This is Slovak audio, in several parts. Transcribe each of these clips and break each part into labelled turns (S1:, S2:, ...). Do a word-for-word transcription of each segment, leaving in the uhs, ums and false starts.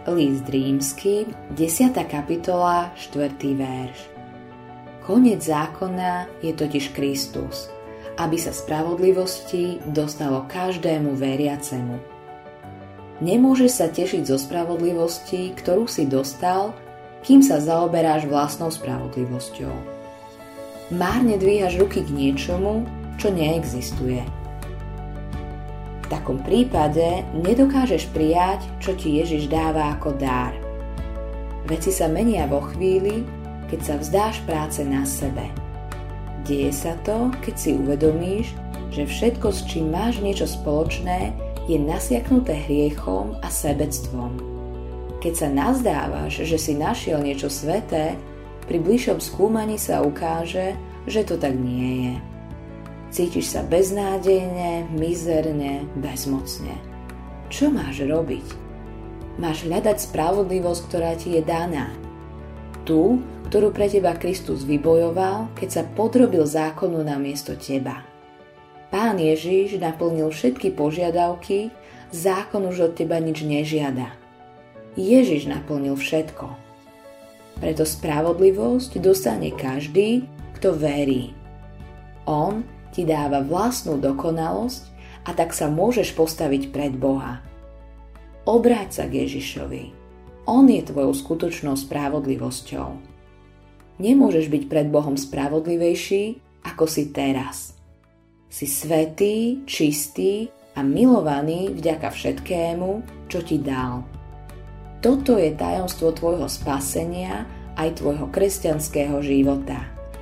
S1: List Rímskym, desiata kapitola, štvrtý verš. Koniec zákona je totiž Kristus, aby sa spravodlivosti dostalo každému veriacemu. Nemôžeš sa tešiť zo spravodlivosti, ktorú si dostal, kým sa zaoberáš vlastnou spravodlivosťou. Márne dvíhaš ruky k niečomu, čo neexistuje. V takom prípade nedokážeš prijať, čo ti Ježiš dáva ako dar. Veci sa menia vo chvíli, keď sa vzdáš práce na sebe. Deje sa to, keď si uvedomíš, že všetko, s čím máš niečo spoločné, je nasiaknuté hriechom a sebectvom. Keď sa nazdávaš, že si našiel niečo sväté, pri bližšom skúmaní sa ukáže, že to tak nie je. Cítiš sa beznádejne, mizerne, bezmocne. Čo máš robiť? Máš hľadať spravodlivosť, ktorá ti je daná. Tú, ktorú pre teba Kristus vybojoval, keď sa podrobil zákonu namiesto teba. Pán Ježiš naplnil všetky požiadavky, zákon už od teba nič nežiada. Ježiš naplnil všetko. Preto spravodlivosť dostane každý, kto verí. On ti dáva vlastnú dokonalosť a tak sa môžeš postaviť pred Boha. Obráť sa k Ježišovi. On je tvojou skutočnou spravodlivosťou. Nemôžeš byť pred Bohom spravodlivejší, ako si teraz. Si svätý, čistý a milovaný vďaka všetkému, čo ti dal. Toto je tajomstvo tvojho spasenia aj tvojho kresťanského života.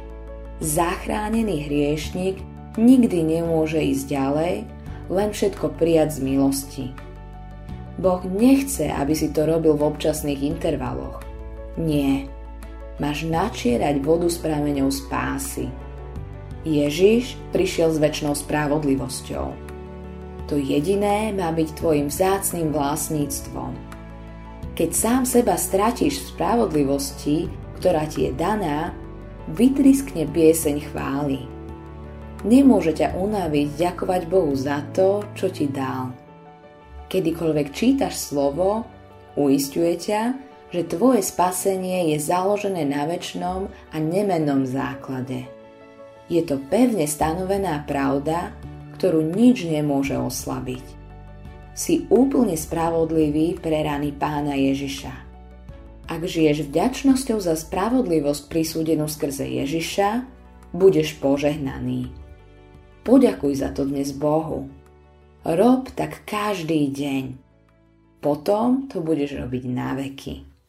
S1: Zachránený hriešnik nikdy nemôže ísť ďalej, len všetko prijať z milosti. Boh nechce, aby si to robil v občasných intervaloch. Nie. Máš načierať vodu s prameňou spásy. Ježiš prišiel s večnou spravodlivosťou. To jediné má byť tvojim vzácnym vlastníctvom. Keď sám seba stratíš v spravodlivosti, ktorá ti je daná, vytriskne pieseň chvály. Nemôže ťa unaviť ďakovať Bohu za to, čo ti dal. Kedykoľvek čítaš slovo, uisťuje ťa, že tvoje spasenie je založené na večnom a nemennom základe. Je to pevne stanovená pravda, ktorú nič nemôže oslabiť. Si úplne spravodlivý pre rany Pána Ježiša. Ak žiješ vďačnosťou za spravodlivosť prisúdenú skrze Ježiša, budeš požehnaný. Poďakuj za to dnes Bohu. Rob tak každý deň. Potom to budeš robiť na veky.